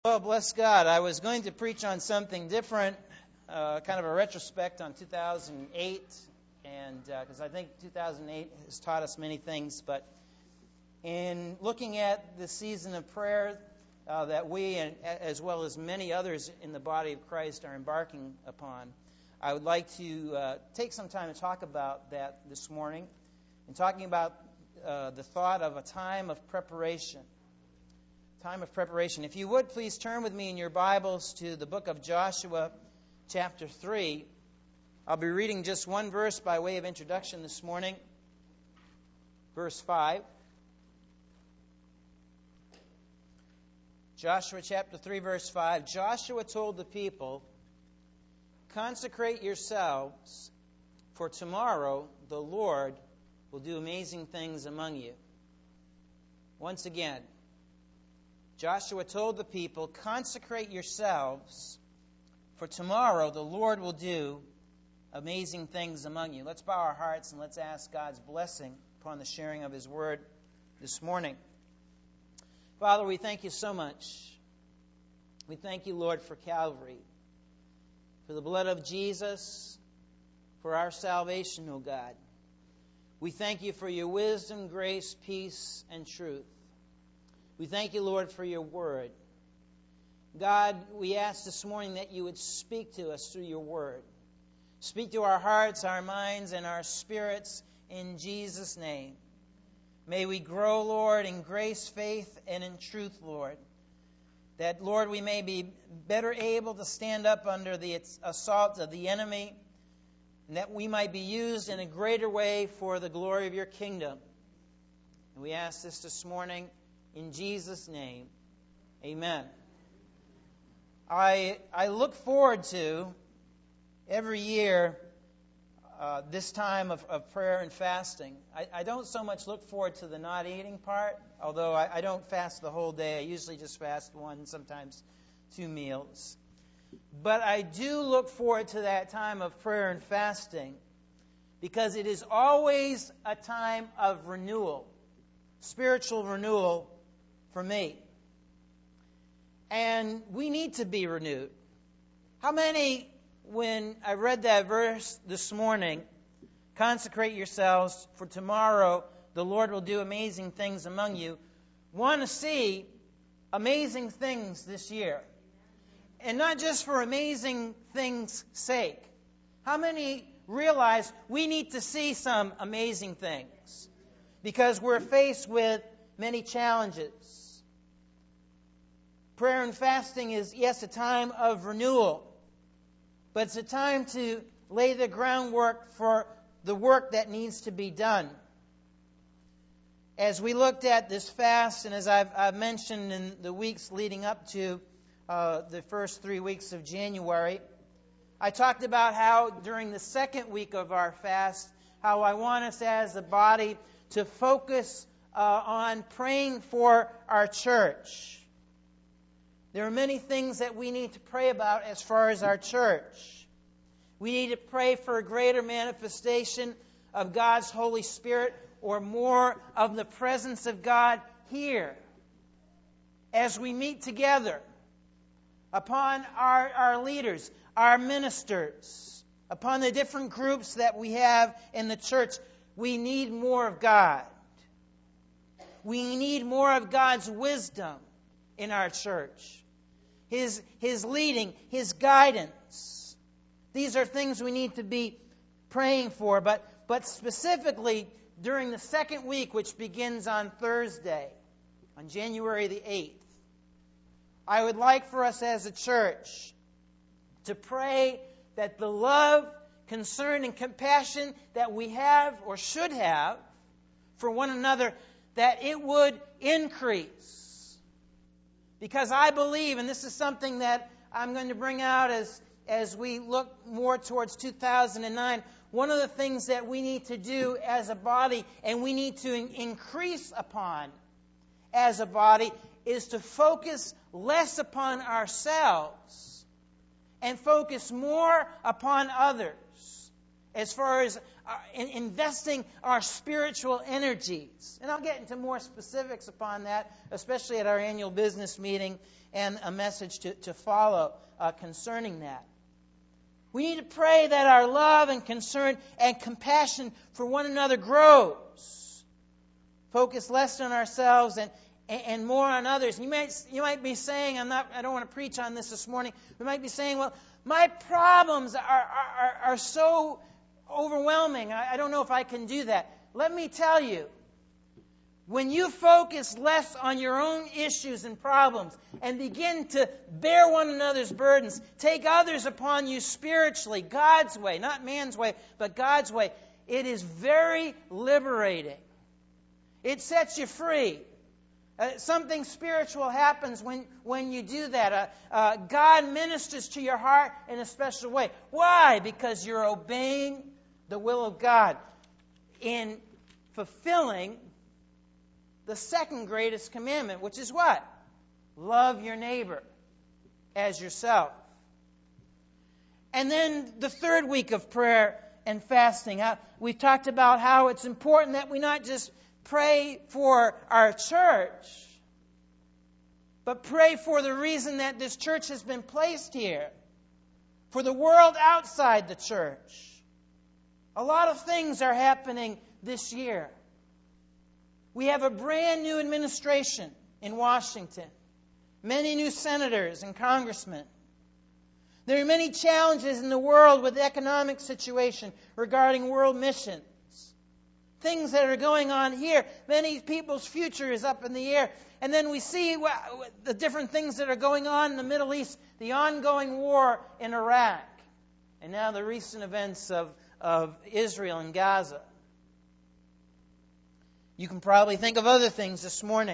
Well, bless God. I was going to preach on something different, kind of a retrospect on 2008, and because I think 2008 has taught us many things. But in looking at the season of prayer that we, and as well as many others in the body of Christ, are embarking upon, I would like to take some time to talk about that this morning, and talking about the thought of a time of preparation. Time of preparation. If you would, please turn with me in your Bibles to the book of Joshua, chapter 3. I'll be reading just one verse by way of introduction this morning. Verse 5. Joshua chapter 3, verse 5. Joshua told the people, "Consecrate yourselves, for tomorrow the Lord will do amazing things among you." Once again, Joshua told the people, "Consecrate yourselves, for tomorrow the Lord will do amazing things among you." Let's bow our hearts and let's ask God's blessing upon the sharing of His Word this morning. Father, we thank you so much. We thank you, Lord, for Calvary, for the blood of Jesus, for our salvation, O God. We thank you for your wisdom, grace, peace, and truth. We thank you, Lord, for your word. God, we ask this morning that you would speak to us through your word. Speak to our hearts, our minds, and our spirits in Jesus' name. May we grow, Lord, in grace, faith, and in truth, Lord. That, Lord, we may be better able to stand up under the assault of the enemy, and that we might be used in a greater way for the glory of your kingdom. And we ask this morning in Jesus' name. Amen. I look forward to every year this time of prayer and fasting. I don't so much look forward to the not eating part, although I don't fast the whole day. I usually just fast one, sometimes 2 meals. But I do look forward to that time of prayer and fasting because it is always a time of renewal, spiritual renewal for me. And we need to be renewed. How many, when I read that verse this morning, "Consecrate yourselves, for tomorrow the Lord will do amazing things among you," want to see amazing things this year? And not just for amazing things' sake. How many realize we need to see some amazing things? Because we're faced with many challenges. Prayer and fasting is, yes, a time of renewal, but it's a time to lay the groundwork for the work that needs to be done. As we looked at this fast, and as I've mentioned in the weeks leading up to the first 3 weeks of January, I talked about how during the second week of our fast, how I want us as a body to focus on praying for our church. There are many things that we need to pray about as far as our church. We need to pray for a greater manifestation of God's Holy Spirit, or more of the presence of God here as we meet together, upon our leaders, our ministers, upon the different groups that we have in the church. We need more of God. We need more of God's wisdom in our church. His leading, His guidance. These are things we need to be praying for. But specifically during the second week, which begins on Thursday, on January the 8th, I would like for us as a church to pray that the love, concern, and compassion that we have or should have for one another, that it would increase. Because I believe, and this is something that I'm going to bring out as we look more towards 2009, one of the things that we need to do as a body, and we need to increase upon as a body, is to focus less upon ourselves and focus more upon others as far as investing our spiritual energies. And I'll get into more specifics upon that, especially at our annual business meeting and a message to follow concerning that. We need to pray that our love and concern and compassion for one another grows. Focus less on ourselves and more on others. You might be saying, I don't want to preach on this morning. We might be saying, well, my problems are so overwhelming. I don't know if I can do that. Let me tell you, when you focus less on your own issues and problems and begin to bear one another's burdens, take others upon you spiritually, God's way, not man's way, but God's way, it is very liberating. It sets you free. Something spiritual happens when you do that. God ministers to your heart in a special way. Why? Because you're obeying the will of God in fulfilling the second greatest commandment, which is what? Love your neighbor as yourself. And then the third week of prayer and fasting, we talked about how it's important that we not just pray for our church, but pray for the reason that this church has been placed here, for the world outside the church. A lot of things are happening this year. We have a brand new administration in Washington, many new senators and congressmen. There are many challenges in the world with the economic situation regarding world missions. Things that are going on here. Many people's future is up in the air. And then we see the different things that are going on in the Middle East, the ongoing war in Iraq, and now the recent events of Israel and Gaza. You can probably think of other things this morning.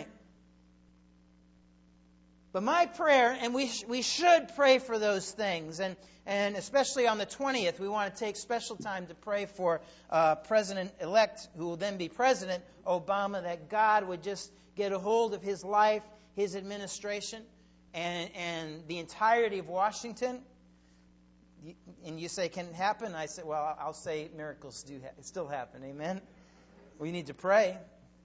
But my prayer, and we should pray for those things, and especially on the 20th, we want to take special time to pray for President-elect, who will then be President Obama, that God would just get a hold of his life, his administration, and the entirety of Washington. And you say, can it happen? I say, well, I'll say miracles do still happen. Amen? We need to pray.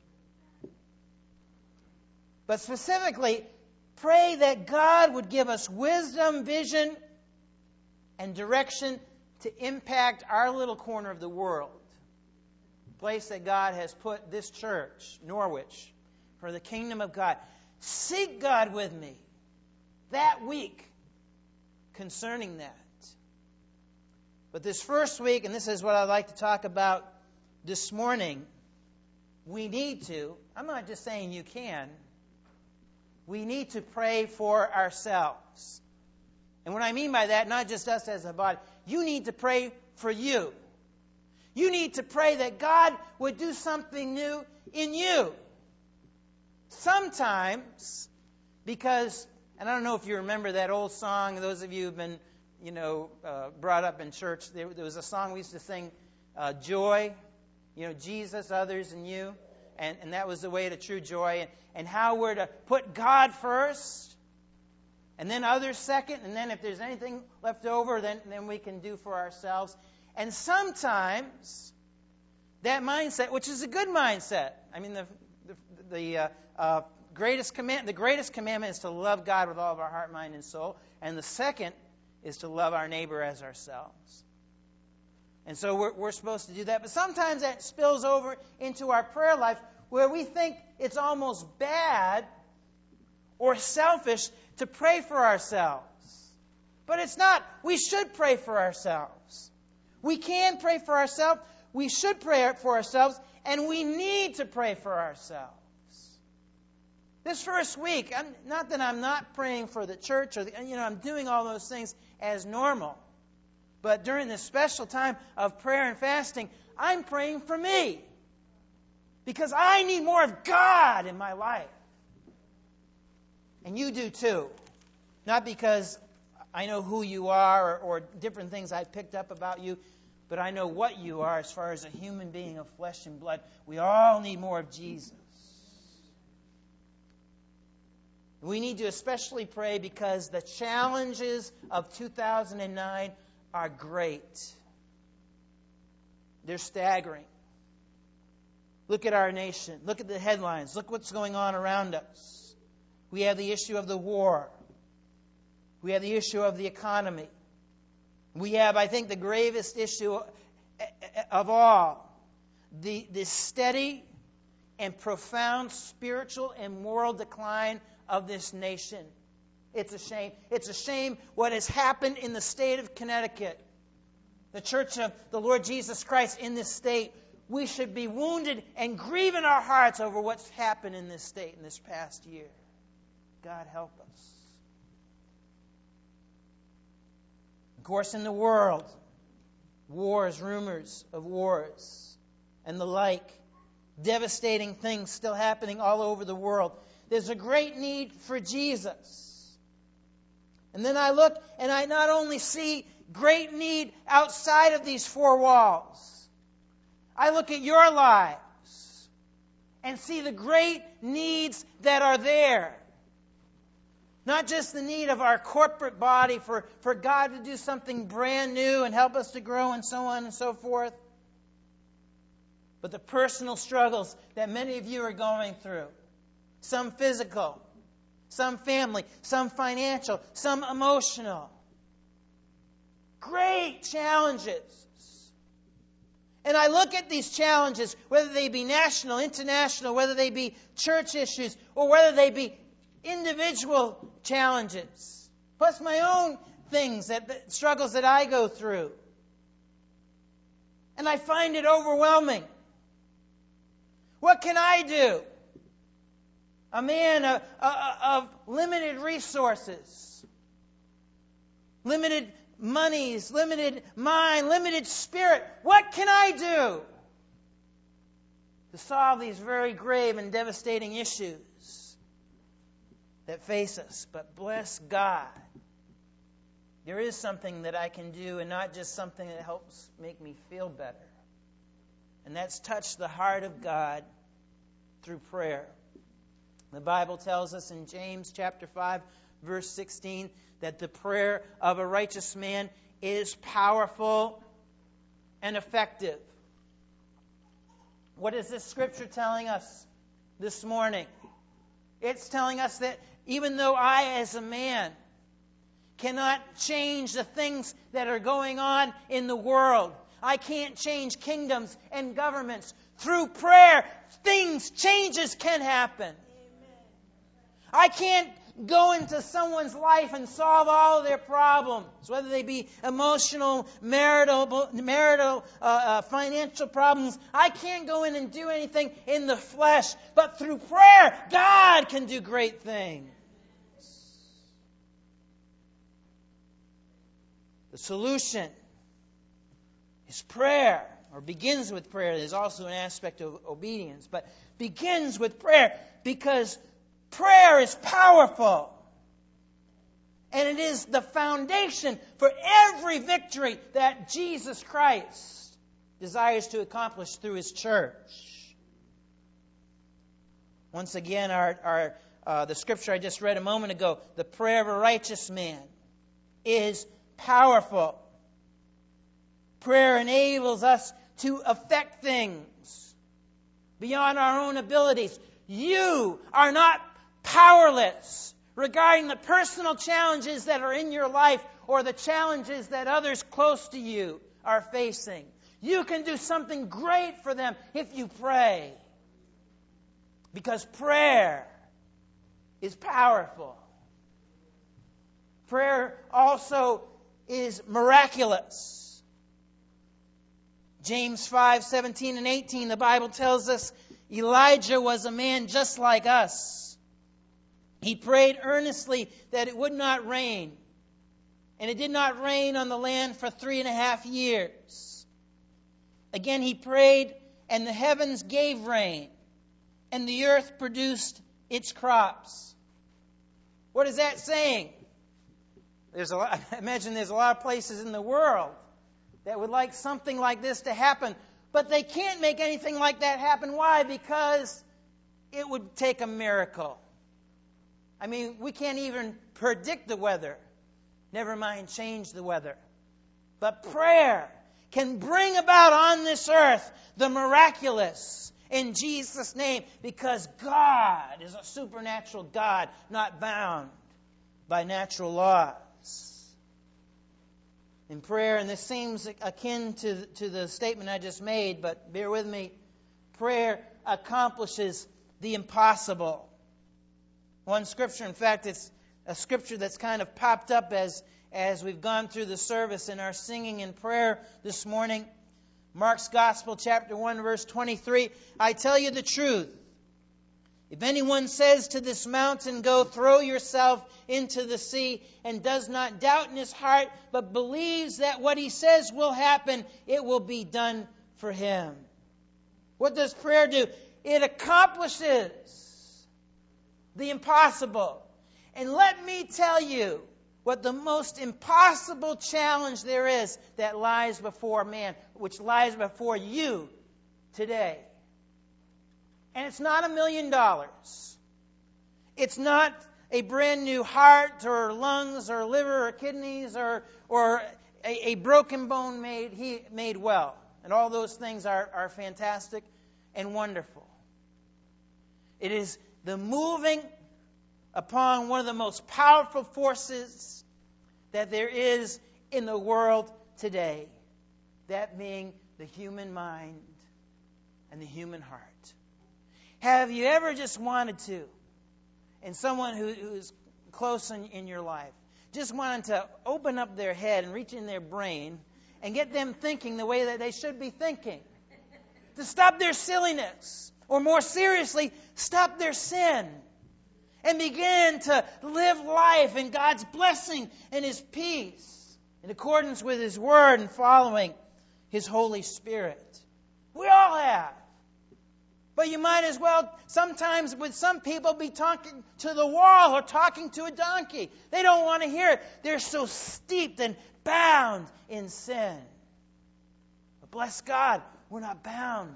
But specifically, pray that God would give us wisdom, vision, and direction to impact our little corner of the world. The place that God has put this church, Norwich, for the kingdom of God. Seek God with me that week concerning that. But this first week, and this is what I'd like to talk about this morning, we need to, I'm not just saying you can, we need to pray for ourselves. And what I mean by that, not just us as a body, you need to pray for you. You need to pray that God would do something new in you. Sometimes, because, and I don't know if you remember that old song, those of you who've been, brought up in church, there was a song we used to sing, Joy, Jesus, others, and you. And that was the way to true joy. And how we're to put God first, and then others second, and then if there's anything left over, then we can do for ourselves. And sometimes that mindset, which is a good mindset, I mean, the greatest commandment is to love God with all of our heart, mind, and soul, and the second is to love our neighbor as ourselves. And so we're supposed to do that. But sometimes that spills over into our prayer life, where we think it's almost bad or selfish to pray for ourselves. But it's not. We should pray for ourselves. We can pray for ourselves. We should pray for ourselves. And we need to pray for ourselves. This first week, not that I'm not praying for the church, or I'm doing all those things as normal. But during this special time of prayer and fasting, I'm praying for me. Because I need more of God in my life. And you do too. Not because I know who you are or different things I've picked up about you, but I know what you are as far as a human being of flesh and blood. We all need more of Jesus. We need to especially pray because the challenges of 2009 are great. They're staggering. Look at our nation. Look at the headlines. Look what's going on around us. We have the issue of the war. We have the issue of the economy. We have, I think, the gravest issue of all, the steady and profound spiritual and moral decline of this nation. It's a shame. It's a shame what has happened in the state of Connecticut. The Church of the Lord Jesus Christ in this state. We should be wounded and grieve in our hearts over what's happened in this state in this past year. God help us. Of course, in the world, wars, rumors of wars, and the like, devastating things still happening all over the world. There's a great need for Jesus. And then I look and I not only see great need outside of these four walls, I look at your lives and see the great needs that are there. Not just the need of our corporate body for God to do something brand new and help us to grow and so on and so forth, but the personal struggles that many of you are going through. Some physical, some family, some financial, some emotional. Great challenges. And I look at these challenges, whether they be national, international, whether they be church issues, or whether they be individual challenges, plus my own things, the struggles that I go through. And I find it overwhelming. What can I do? A man of limited resources, limited monies, limited mind, limited spirit. What can I do to solve these very grave and devastating issues that face us? But bless God, there is something that I can do, and not just something that helps make me feel better. And that's touch the heart of God through prayer. The Bible tells us in James chapter 5, verse 16, that the prayer of a righteous man is powerful and effective. What is this scripture telling us this morning? It's telling us that even though I, as a man, cannot change the things that are going on in the world, I can't change kingdoms and governments. Through prayer, changes can happen. I can't go into someone's life and solve all of their problems, whether they be emotional, marital, financial problems. I can't go in and do anything in the flesh, but through prayer, God can do great things. The solution is prayer, or begins with prayer. There's also an aspect of obedience, but begins with prayer because prayer is powerful. And it is the foundation for every victory that Jesus Christ desires to accomplish through His church. Once again, the scripture I just read a moment ago, the prayer of a righteous man is powerful. Prayer enables us to affect things beyond our own abilities. You are not powerless regarding the personal challenges that are in your life or the challenges that others close to you are facing. You can do something great for them if you pray. Because prayer is powerful. Prayer also is miraculous. James 5:17 and 18, the Bible tells us Elijah was a man just like us. He prayed earnestly that it would not rain. And it did not rain on the land for 3.5 years. Again he prayed, and the heavens gave rain, and the earth produced its crops. What is that saying? I imagine there's a lot of places in the world that would like something like this to happen, but they can't make anything like that happen. Why? Because it would take a miracle. I mean, we can't even predict the weather. Never mind change the weather. But prayer can bring about on this earth the miraculous in Jesus' name, because God is a supernatural God, not bound by natural laws. In prayer, and this seems akin to the statement I just made, but bear with me, prayer accomplishes the impossible. One scripture, in fact, it's a scripture that's kind of popped up as we've gone through the service in our singing and prayer this morning. Mark's Gospel, chapter 1, verse 23. I tell you the truth. If anyone says to this mountain, go throw yourself into the sea, and does not doubt in his heart, but believes that what he says will happen, it will be done for him. What does prayer do? It accomplishes the impossible. And let me tell you what the most impossible challenge there is that lies before man, which lies before you today. And it's not $1 million. It's not a brand new heart or lungs or liver or kidneys or a broken bone made well. And all those things are fantastic and wonderful. It is the moving upon one of the most powerful forces that there is in the world today. That being the human mind and the human heart. Have you ever just wanted to, and someone who's close in your life, just wanted to open up their head and reach in their brain and get them thinking the way that they should be thinking? To stop their silliness, or more seriously, stop their sin, and begin to live life in God's blessing and His peace, in accordance with His Word and following His Holy Spirit. We all have. But you might as well, sometimes with some people, be talking to the wall or talking to a donkey. They don't want to hear it. They're so steeped and bound in sin. But bless God, we're not bound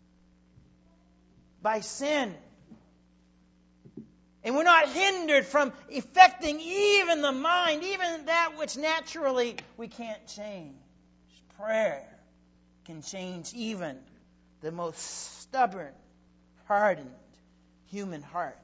by sin. And we're not hindered from affecting even the mind, even that which naturally we can't change. Prayer can change even the most stubborn, hardened human heart.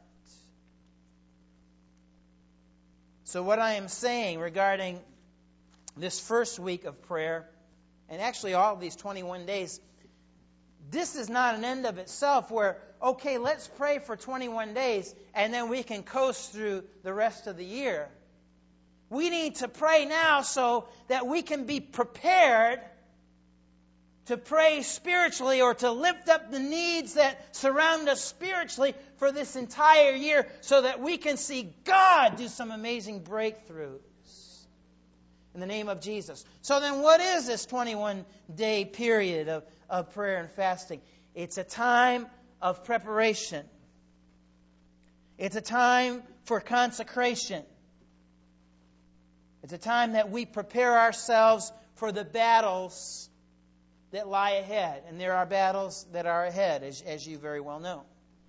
So what I am saying regarding this first week of prayer, and actually all of these 21 days, this is not an end of itself where, okay, let's pray for 21 days and then we can coast through the rest of the year. We need to pray now so that we can be prepared to pray spiritually or to lift up the needs that surround us spiritually for this entire year so that we can see God do some amazing breakthroughs in the name of Jesus. So then what is this 21-day period of prayer and fasting? It's a time of preparation. It's a time for consecration. It's a time that we prepare ourselves for the battles that lie ahead. And there are battles that are ahead, as you very well know.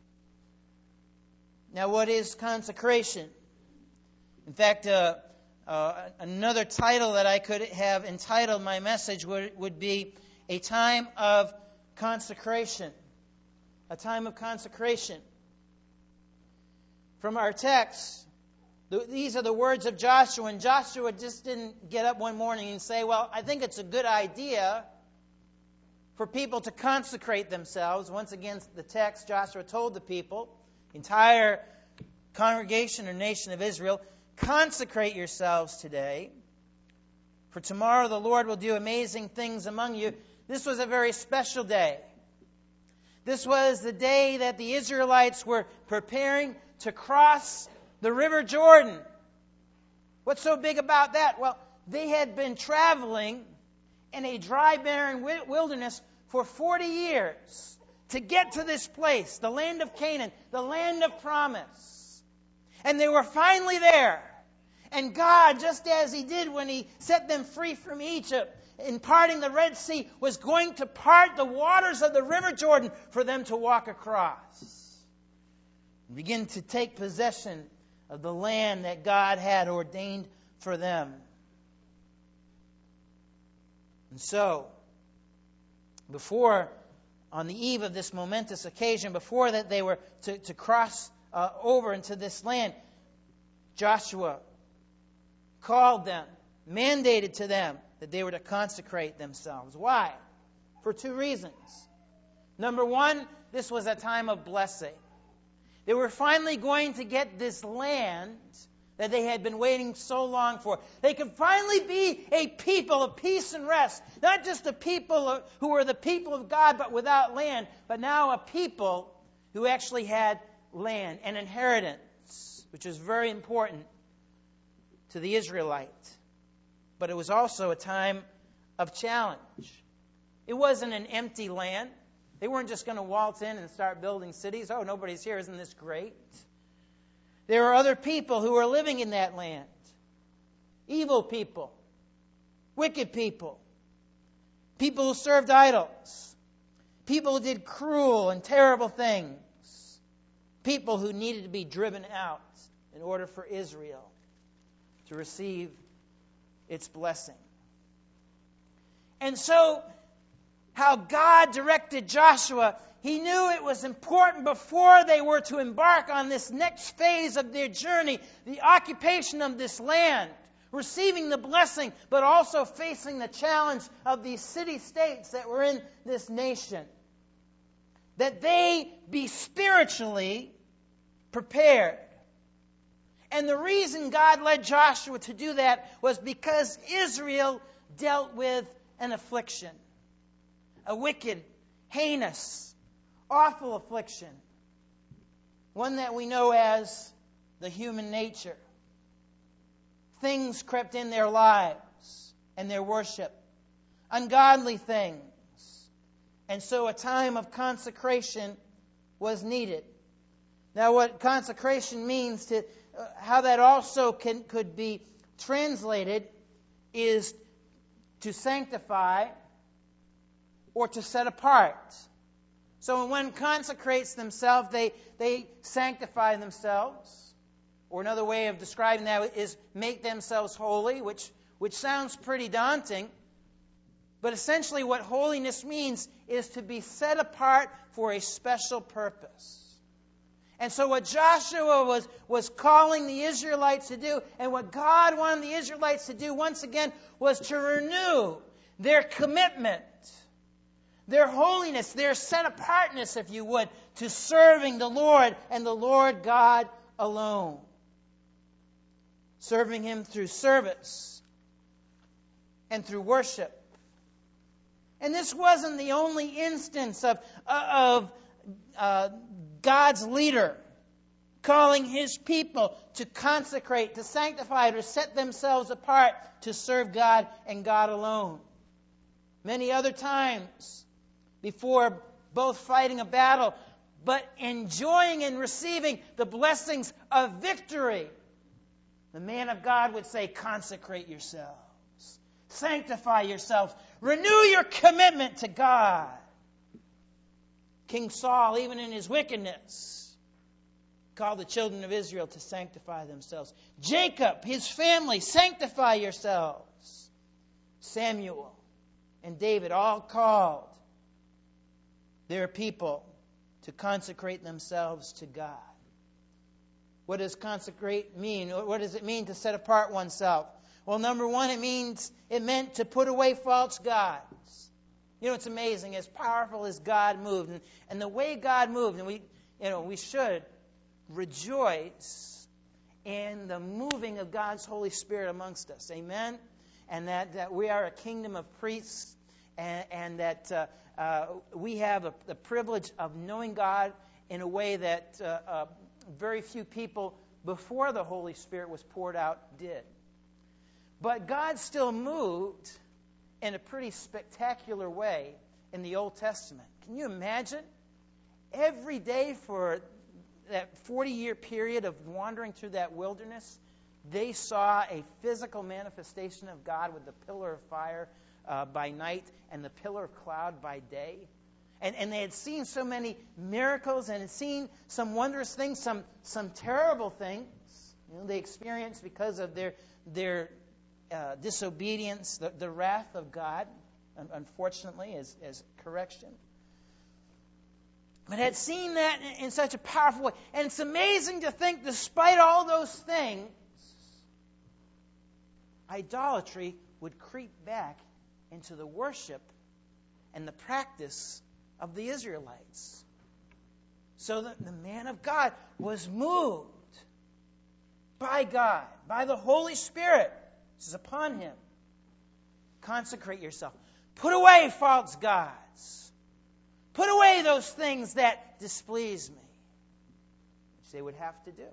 Now, what is consecration? In fact, another title that I could have entitled my message would be A Time of Consecration. A time of consecration. From our text, these are the words of Joshua, and Joshua just didn't get up one morning and say, well, I think it's a good idea for people to consecrate themselves. Once again, the text, Joshua told the people, entire congregation or nation of Israel, consecrate yourselves today, for tomorrow the Lord will do amazing things among you. This was a very special day. This was the day that the Israelites were preparing to cross the River Jordan. What's so big about that? Well, they had been traveling in a dry, barren wilderness for 40 years to get to this place, the land of Canaan, the land of promise. And they were finally there. And God, just as He did when He set them free from Egypt, in parting the Red Sea, was going to part the waters of the River Jordan for them to walk across. And begin to take possession of the land that God had ordained for them. And so, before, on the eve of this momentous occasion, before that they were to cross over into this land, Joshua called them, mandated to them that they were to consecrate themselves. Why? For two reasons. Number one, this was a time of blessing. They were finally going to get this land that they had been waiting so long for. They could finally be a people of peace and rest. Not just a people who were the people of God but without land, but now a people who actually had land, an inheritance, which is very important to the Israelite. But it was also a time of challenge. It wasn't an empty land. They weren't just going to waltz in and start building cities. Oh, nobody's here. Isn't this great? There were other people who were living in that land. Evil people. Wicked people. People who served idols. People who did cruel and terrible things. People who needed to be driven out in order for Israel to receive its blessing. And so, how God directed Joshua, he knew it was important before they were to embark on this next phase of their journey, the occupation of this land, receiving the blessing, but also facing the challenge of these city-states that were in this nation, that they be spiritually prepared. And the reason God led Joshua to do that was because Israel dealt with an affliction. A wicked, heinous, awful affliction. One that we know as the human nature. Things crept in their lives and their worship. Ungodly things. And so a time of consecration was needed. Now what consecration means, how that also could be translated, is to sanctify or to set apart. So when one consecrates themselves, they sanctify themselves. Or another way of describing that is make themselves holy, which sounds pretty daunting. But essentially what holiness means is to be set apart for a special purpose. And so what Joshua was calling the Israelites to do, and what God wanted the Israelites to do once again, was to renew their commitment, their holiness, their set-apartness, if you would, to serving the Lord and the Lord God alone. Serving Him through service and through worship. And this wasn't the only instance of God's leader calling His people to consecrate, to sanctify, to set themselves apart to serve God and God alone. Many other times, before both fighting a battle, but enjoying and receiving the blessings of victory, the man of God would say, consecrate yourselves, sanctify yourselves, renew your commitment to God. King Saul, even in his wickedness, called the children of Israel to sanctify themselves. Jacob, his family, sanctify yourselves. Samuel and David all called their people to consecrate themselves to God. What does consecrate mean? What does it mean to set apart oneself? Well, number one, it meant to put away false gods. You know, it's amazing, as powerful as God moved, and the way God moved, and we should rejoice in the moving of God's Holy Spirit amongst us. Amen? And that we are a kingdom of priests, and that we have the privilege of knowing God in a way that very few people before the Holy Spirit was poured out did. But God still moved in a pretty spectacular way in the Old Testament. Can you imagine? Every day for that 40-year period of wandering through that wilderness, they saw a physical manifestation of God with the pillar of fire by night and the pillar of cloud by day. And they had seen so many miracles and had seen some wondrous things, some terrible things. They experienced because of their disobedience, the wrath of God. unfortunately, as correction. But had seen that in such a powerful way. And it's amazing to think, despite all those things, idolatry would creep back into the worship and the practice of the Israelites. So that the man of God was moved by God, by the Holy Spirit, which is upon him. Consecrate yourself. Put away false gods. Put away those things that displease me, which they would have to do.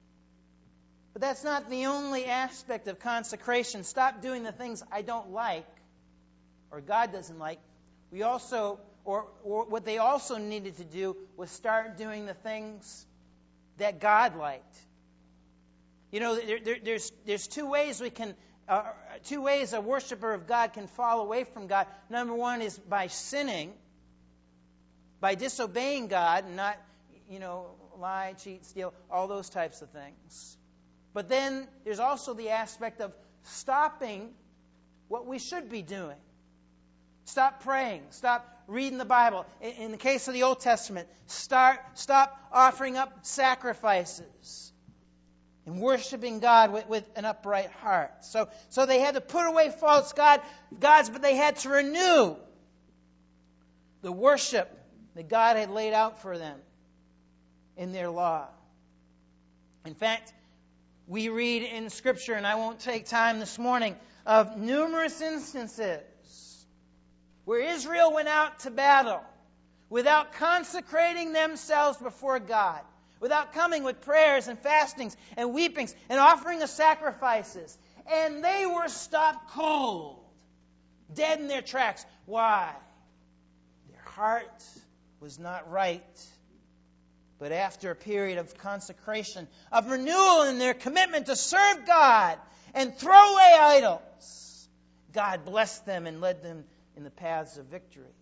But that's not the only aspect of consecration. Stop doing the things I don't like, or God doesn't like. We also, or what they also needed to do was start doing the things that God liked. You know, there's two ways two ways a worshiper of God can fall away from God. Number one is by sinning, by disobeying God, and not, lie, cheat, steal, all those types of things. But then there's also the aspect of stopping what we should be doing. Stop praying. Stop reading the Bible. In the case of the Old Testament, stop offering up sacrifices and worshiping God with an upright heart. So they had to put away false gods, but they had to renew the worship that God had laid out for them in their law. In fact, we read in Scripture, and I won't take time this morning, of numerous instances where Israel went out to battle without consecrating themselves before God, without coming with prayers and fastings and weepings and offering of sacrifices. And they were stopped cold, dead in their tracks. Why? Their heart was not right. But after a period of consecration, of renewal in their commitment to serve God and throw away idols, God blessed them and led them in the paths of victory.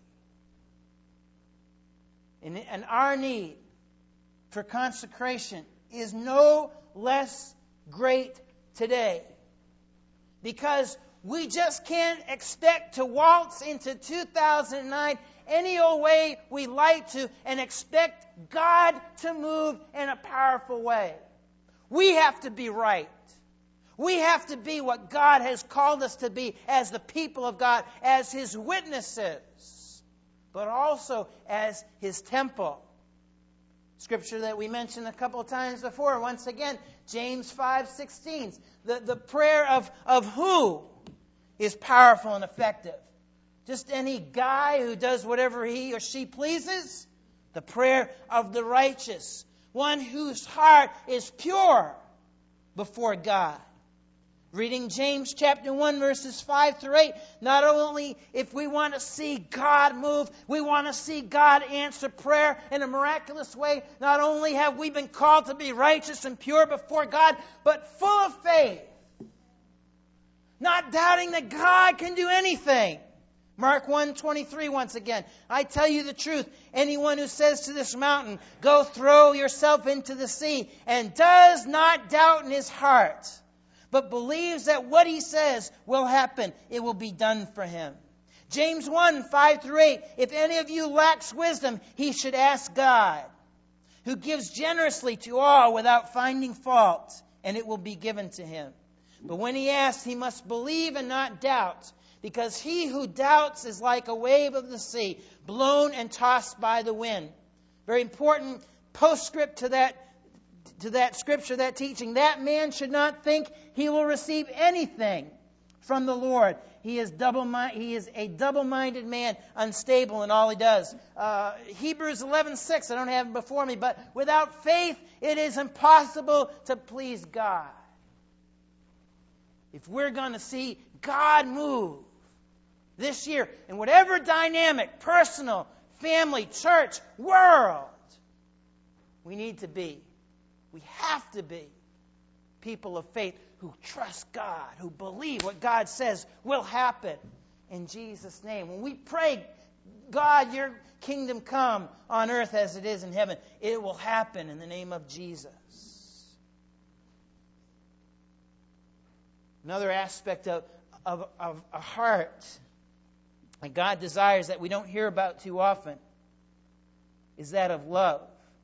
And our need for consecration is no less great today, because we just can't expect to waltz into 2009 any old way we like to and expect God to move in a powerful way. We have to be right. We have to be what God has called us to be as the people of God, as His witnesses, but also as His temple. Scripture that we mentioned a couple of times before. Once again, James 5:16. The prayer of who is powerful and effective? Just any guy who does whatever he or she pleases? The prayer of the righteous, one whose heart is pure before God. Reading James chapter 1, verses 5 through 8, not only if we want to see God move, we want to see God answer prayer in a miraculous way. Not only have we been called to be righteous and pure before God, but full of faith. Not doubting that God can do anything. Mark 1:23 once again. I tell you the truth, anyone who says to this mountain, go throw yourself into the sea, and does not doubt in his heart, but believes that what he says will happen, it will be done for him. James 1:5 through 8, if any of you lacks wisdom, he should ask God, who gives generously to all without finding fault, and it will be given to him. But when he asks, he must believe and not doubt, because he who doubts is like a wave of the sea, blown and tossed by the wind. Very important postscript to that scripture, that teaching. That man should not think he will receive anything from the Lord. He is a double-minded man, unstable in all he does. Hebrews 11:6, I don't have it before me, but without faith it is impossible to please God. If we're going to see God move this year in whatever dynamic, personal, family, church, world, we have to be people of faith who trust God, who believe what God says will happen in Jesus' name. When we pray, God, your kingdom come on earth as it is in heaven, it will happen in the name of Jesus. Another aspect of a heart and God desires that we don't hear about too often is that of love.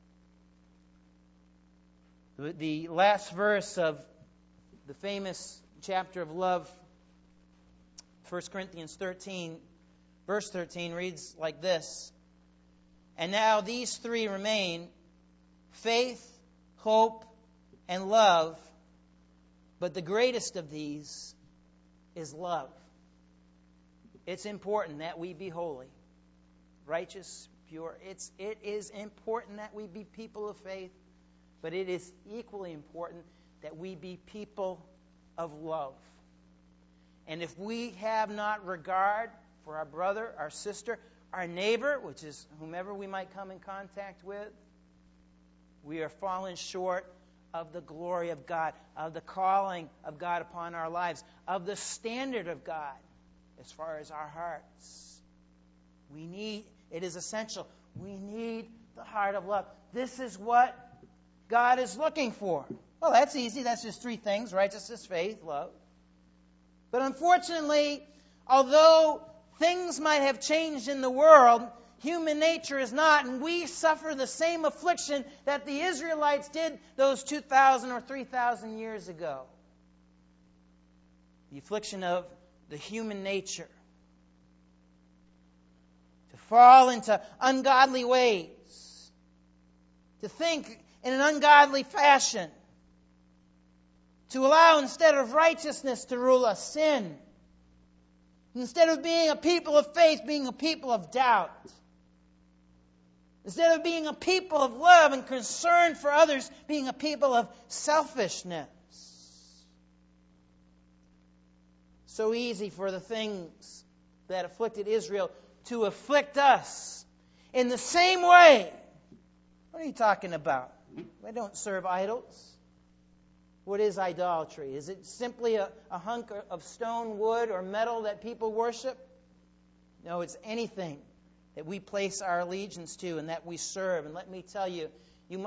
The last verse of the famous chapter of love, 1 Corinthians 13, verse 13, reads like this. And now these three remain, faith, hope, and love, but the greatest of these is love. It's important that we be holy, righteous, pure. It is important that we be people of faith, but it is equally important that we be people of love. And if we have not regard for our brother, our sister, our neighbor, which is whomever we might come in contact with, we are falling short of the glory of God, of the calling of God upon our lives, of the standard of God as far as our hearts. It is essential. We need the heart of love. This is what God is looking for. Well, that's easy. That's just three things: righteousness, faith, love. But unfortunately, although things might have changed in the world, human nature is not, and we suffer the same affliction that the Israelites did those 2,000 or 3,000 years ago. The affliction of the human nature. To fall into ungodly ways. To think in an ungodly fashion. To allow, instead of righteousness, to rule us, sin. Instead of being a people of faith, being a people of doubt. Instead of being a people of love and concern for others, being a people of selfishness. So easy for the things that afflicted Israel to afflict us in the same way. What are you talking about? We don't serve idols. What is idolatry? Is it simply a hunk of stone, wood, or metal that people worship? No, it's anything that we place our allegiance to and that we serve. And let me tell you, the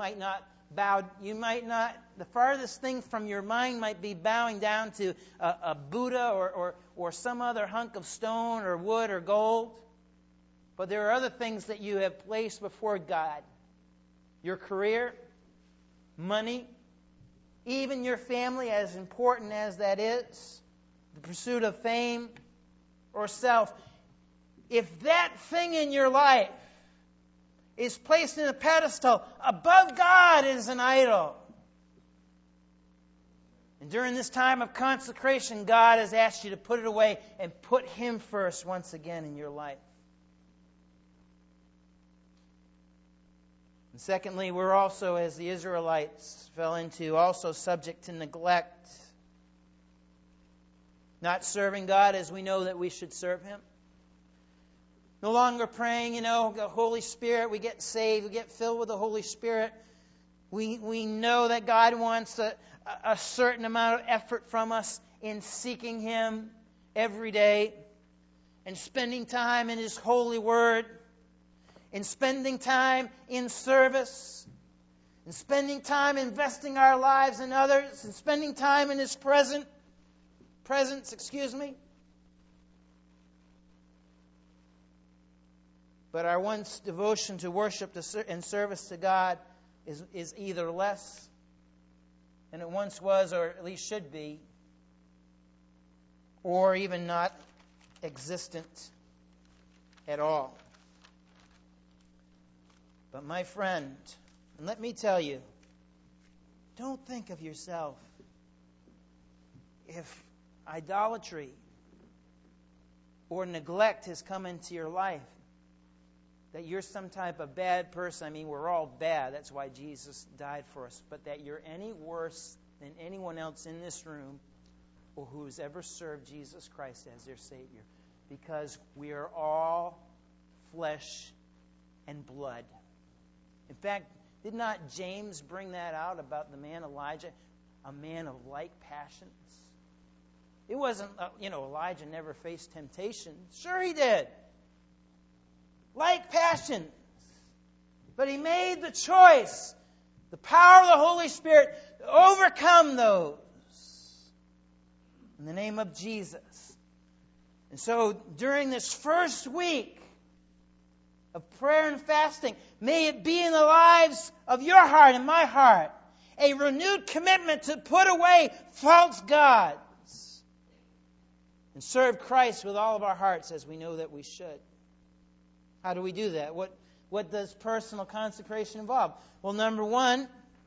farthest thing from your mind might be bowing down to a Buddha or some other hunk of stone or wood or gold. But there are other things that you have placed before God. Your career, money, even your family, as important as that is, the pursuit of fame or self. If that thing in your life is placed in a pedestal above God, it is an idol. And during this time of consecration, God has asked you to put it away and put Him first once again in your life. And secondly, we're also, as the Israelites fell into, also subject to neglect. Not serving God as we know that we should serve Him. No longer praying, the Holy Spirit, we get saved, we get filled with the Holy Spirit. We know that God wants a certain amount of effort from us in seeking Him every day and spending time in His holy Word, in spending time in service, and spending time investing our lives in others, and spending time in His presence. But our once devotion to worship and service to God is either less than it once was, or at least should be, or even not existent at all. But my friend, and let me tell you, don't think of yourself if idolatry or neglect has come into your life, that you're some type of bad person. I mean, we're all bad. That's why Jesus died for us. But that you're any worse than anyone else in this room or who's ever served Jesus Christ as their Savior. Because we are all flesh and blood. In fact, did not James bring that out about the man Elijah? A man of like passions. It wasn't, Elijah never faced temptation. Sure he did. Like passions. But he made the choice, the power of the Holy Spirit, to overcome those. In the name of Jesus. And so during this first week of prayer and fasting, may it be in the lives of your heart and my heart a renewed commitment to put away false gods and serve Christ with all of our hearts as we know that we should. How do we do that? What does personal consecration involve? Well, number one,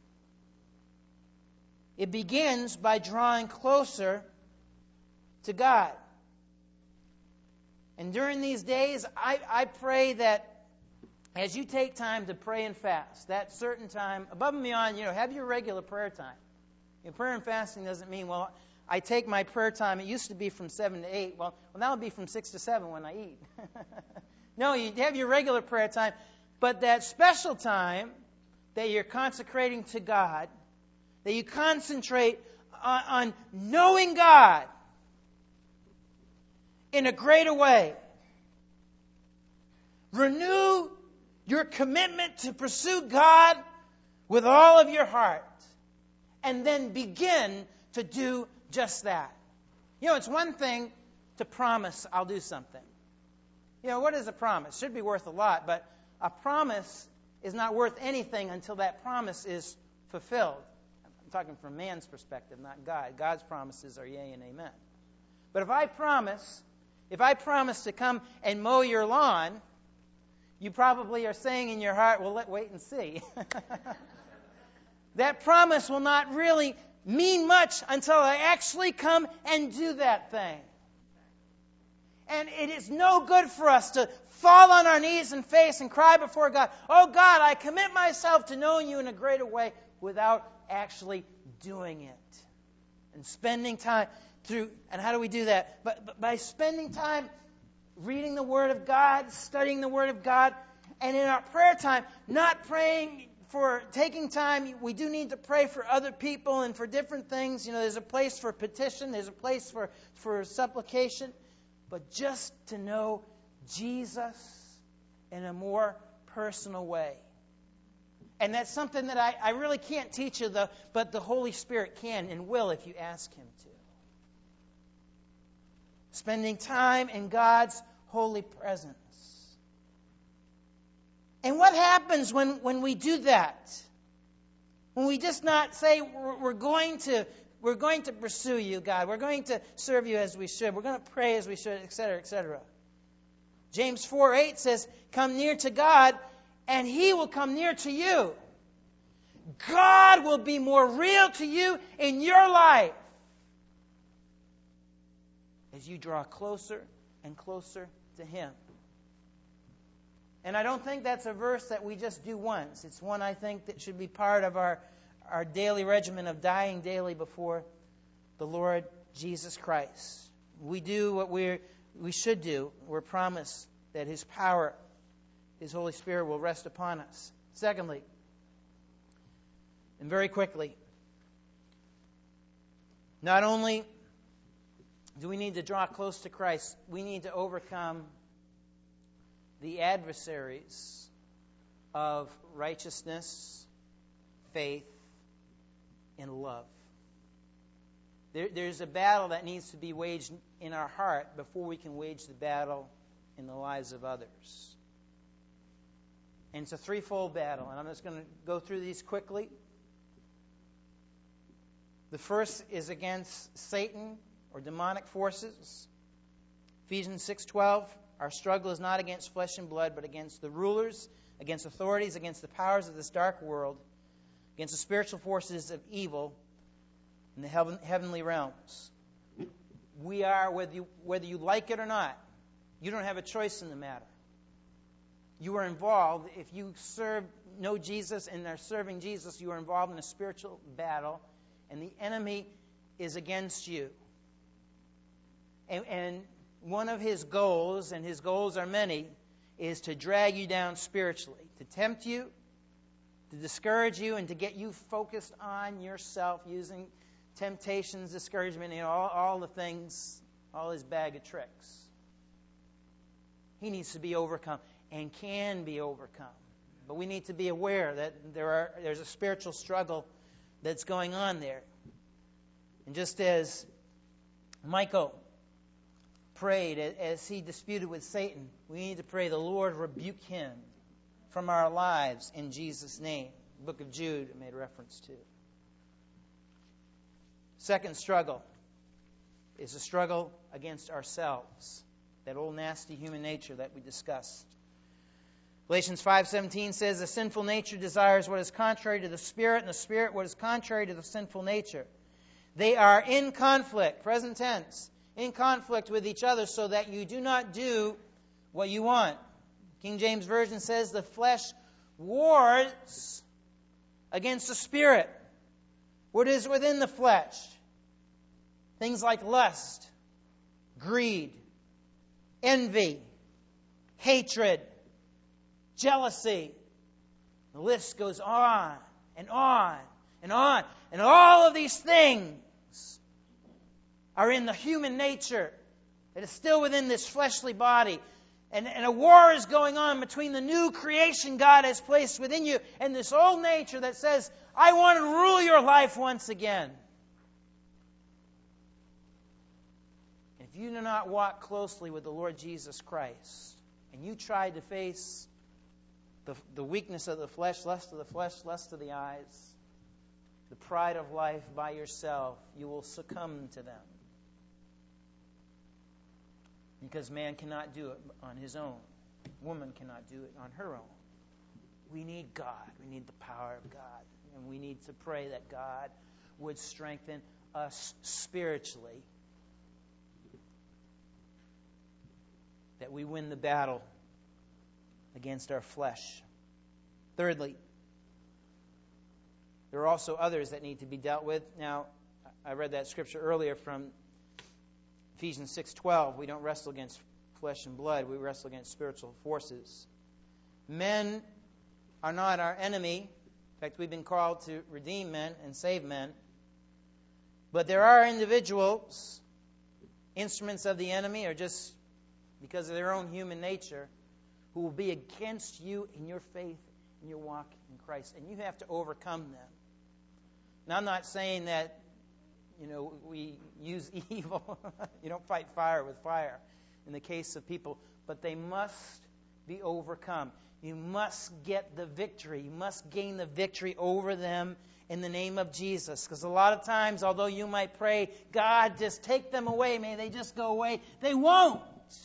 it begins by drawing closer to God. And during these days, I pray that as you take time to pray and fast, that certain time, above and beyond, have your regular prayer time. Prayer and fasting doesn't mean, well, I take my prayer time, it used to be from 7 to 8. Well, now it'll be from 6 to 7 when I eat. No, you have your regular prayer time, but that special time that you're consecrating to God, that you concentrate on knowing God in a greater way. Renew your commitment to pursue God with all of your heart. And then begin to do just that. It's one thing to promise I'll do something. What is a promise? It should be worth a lot, but a promise is not worth anything until that promise is fulfilled. I'm talking from man's perspective, not God. God's promises are yea and amen. But if I promise to come and mow your lawn, you probably are saying in your heart, well, let's wait and see. That promise will not really mean much until I actually come and do that thing. And it is no good for us to fall on our knees and face and cry before God, oh God, I commit myself to knowing you in a greater way, without actually doing it. And spending time through, and how do we do that? But by spending time reading the Word of God, studying the Word of God, and in our prayer time, not praying for taking time. We do need to pray for other people and for different things. There's a place for petition, there's a place for supplication, but just to know Jesus in a more personal way. And that's something that I really can't teach you, but the Holy Spirit can and will if you ask Him to. Spending time in God's holy presence. And what happens when we do that? When we just not say, we're going to pursue you, God. We're going to serve you as we should. We're going to pray as we should, etc., etc. James 4:8 says, come near to God, and He will come near to you. God will be more real to you in your life as you draw closer and closer to Him. And I don't think that's a verse that we just do once. It's one I think that should be part of our daily regimen of dying daily before the Lord Jesus Christ. We do what we should do. We're promised that His power, His Holy Spirit will rest upon us. Secondly, and very quickly, not only do we need to draw close to Christ, we need to overcome the adversaries of righteousness, faith, and love. There's a battle that needs to be waged in our heart before we can wage the battle in the lives of others. And it's a threefold battle, and I'm just going to go through these quickly. The first is against Satan or demonic forces. Ephesians 6:12, our struggle is not against flesh and blood, but against the rulers, against authorities, against the powers of this dark world, against the spiritual forces of evil in the heavenly realms. We are, whether you like it or not, you don't have a choice in the matter. You are involved. If you know Jesus and are serving Jesus, you are involved in a spiritual battle, and the enemy is against you. And one of his goals, and his goals are many, is to drag you down spiritually, to tempt you, to discourage you, and to get you focused on yourself using temptations, discouragement, all the things, all his bag of tricks. He needs to be overcome and can be overcome. But we need to be aware that there's a spiritual struggle that's going on there. And just as Michael prayed as he disputed with Satan. We need to pray, the Lord rebuke him from our lives in Jesus' name. The book of Jude made reference to. Second struggle is a struggle against ourselves. That old nasty human nature that we discussed. Galatians 5:17 says, the sinful nature desires what is contrary to the Spirit, and the Spirit what is contrary to the sinful nature. They are in conflict, present tense, in conflict with each other, so that you do not do what you want. King James Version says, the flesh wars against the Spirit. What is within the flesh? Things like lust, greed, envy, hatred, jealousy. The list goes on and on and on. And all of these things are in the human nature that is still within this fleshly body. And a war is going on between the new creation God has placed within you and this old nature that says, I want to rule your life once again. If you do not walk closely with the Lord Jesus Christ, and you try to face the weakness of the flesh, lust of the flesh, lust of the eyes, the pride of life by yourself, you will succumb to them. Because man cannot do it on his own. Woman cannot do it on her own. We need God. We need the power of God. And we need to pray that God would strengthen us spiritually. That we win the battle against our flesh. Thirdly, there are also others that need to be dealt with. Now, I read that scripture earlier from Ephesians 6:12. We don't wrestle against flesh and blood. We wrestle against spiritual forces. Men are not our enemy. In fact, we've been called to redeem men and save men. But there are individuals, instruments of the enemy, or just because of their own human nature, who will be against you in your faith, in your walk in Christ. And you have to overcome them. Now, I'm not saying that, we use evil. You don't fight fire with fire in the case of people. But they must be overcome. You must get the victory. You must gain the victory over them in the name of Jesus. Because a lot of times, although you might pray, God, just take them away, may they just go away, they won't.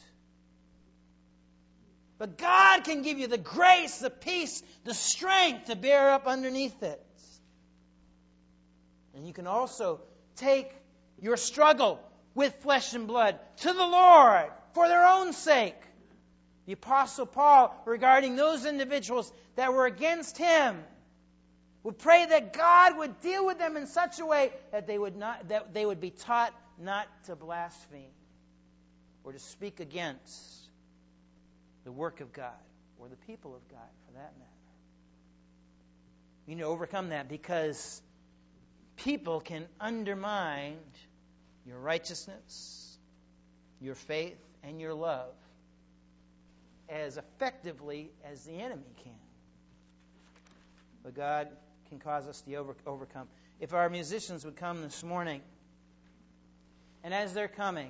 But God can give you the grace, the peace, the strength to bear up underneath it. And you can also take your struggle with flesh and blood to the Lord for their own sake. The Apostle Paul, regarding those individuals that were against him, would pray that God would deal with them in such a way that they would be taught not to blaspheme or to speak against the work of God or the people of God, for that matter. You need to overcome that, because people can undermine your righteousness, your faith, and your love as effectively as the enemy can. But God can cause us to overcome. If our musicians would come this morning, and as they're coming,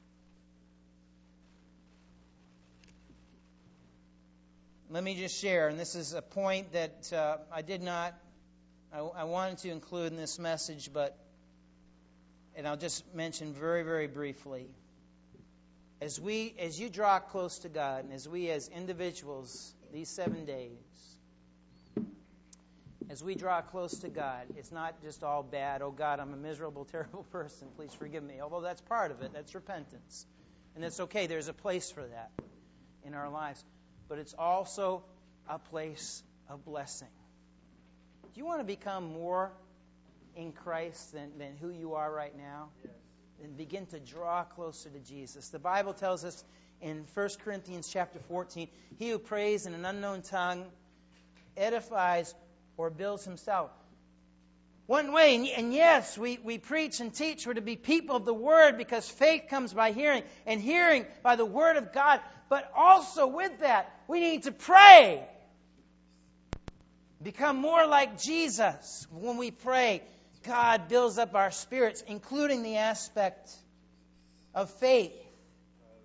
let me just share, and this is a point that I wanted to include in this message, and I'll just mention very, very briefly. As you draw close to God, and as we as individuals, these 7 days, as we draw close to God, it's not just all bad. Oh God, I'm a miserable, terrible person. Please forgive me. Although that's part of it. That's repentance. And it's okay. There's a place for that in our lives. But it's also a place of blessing. Do you want to become more in Christ than who you are right now? Yes. And begin to draw closer to Jesus. The Bible tells us in 1 Corinthians chapter 14, he who prays in an unknown tongue edifies or builds himself. One way, and yes, we preach and teach, we're to be people of the Word, because faith comes by hearing, and hearing by the Word of God. But also with that, we need to pray. Become more like Jesus. When we pray, God builds up our spirits, including the aspect of faith.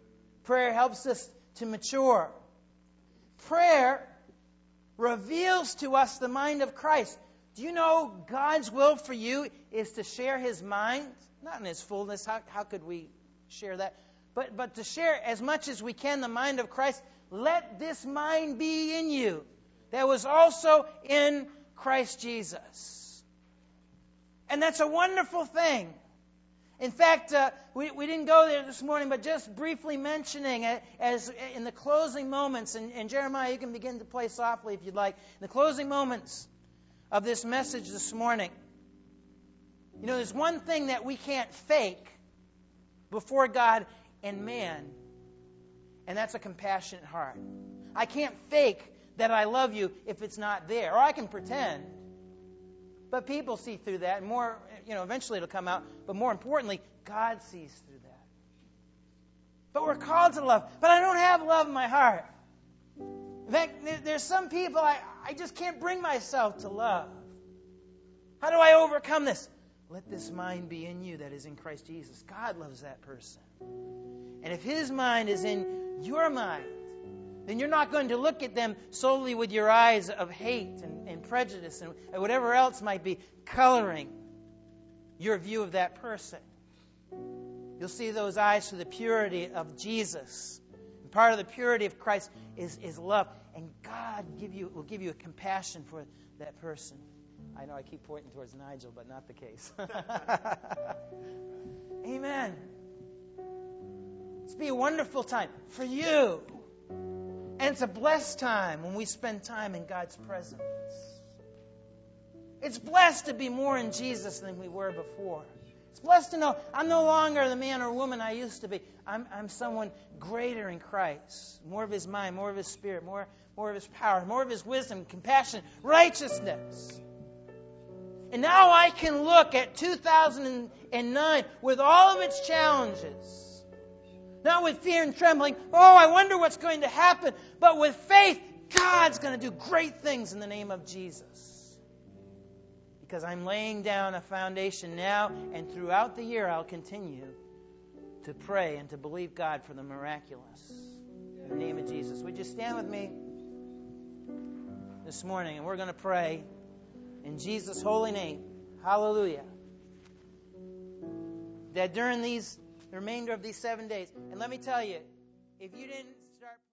Prayer helps us to mature. Prayer reveals to us the mind of Christ. Do you know God's will for you is to share His mind? Not in His fullness. How could we share that? But to share as much as we can the mind of Christ. Let this mind be in you that was also in Christ Jesus. And that's a wonderful thing. In fact, we didn't go there this morning, but just briefly mentioning it as in the closing moments, and Jeremiah, you can begin to play softly if you'd like, in the closing moments of this message this morning. You know, there's one thing that we can't fake before God and man, and that's a compassionate heart. I can't fake that I love you if it's not there, or I can pretend. But people see through that, and more, eventually it'll come out. But more importantly, God sees through that. But we're called to love. But I don't have love in my heart. In fact, there's some people I just can't bring myself to love. How do I overcome this? Let this mind be in you that is in Christ Jesus. God loves that person. And if His mind is in your mind, then you're not going to look at them solely with your eyes of hate and prejudice and whatever else might be coloring your view of that person. You'll see those eyes through the purity of Jesus. And part of the purity of Christ is love. And God will give you a compassion for that person. I know I keep pointing towards Nigel, but not the case. Amen. It's be a wonderful time for you. And it's a blessed time when we spend time in God's presence. It's blessed to be more in Jesus than we were before. It's blessed to know I'm no longer the man or woman I used to be. I'm someone greater in Christ. More of His mind, more of His Spirit, more of His power, more of His wisdom, compassion, righteousness. And now I can look at 2009 with all of its challenges. Not with fear and trembling. Oh, I wonder what's going to happen. But with faith, God's going to do great things in the name of Jesus. Because I'm laying down a foundation now, and throughout the year I'll continue to pray and to believe God for the miraculous. In the name of Jesus. Would you stand with me this morning? And we're going to pray in Jesus' holy name. Hallelujah. That during the remainder of these 7 days, and let me tell you, if you didn't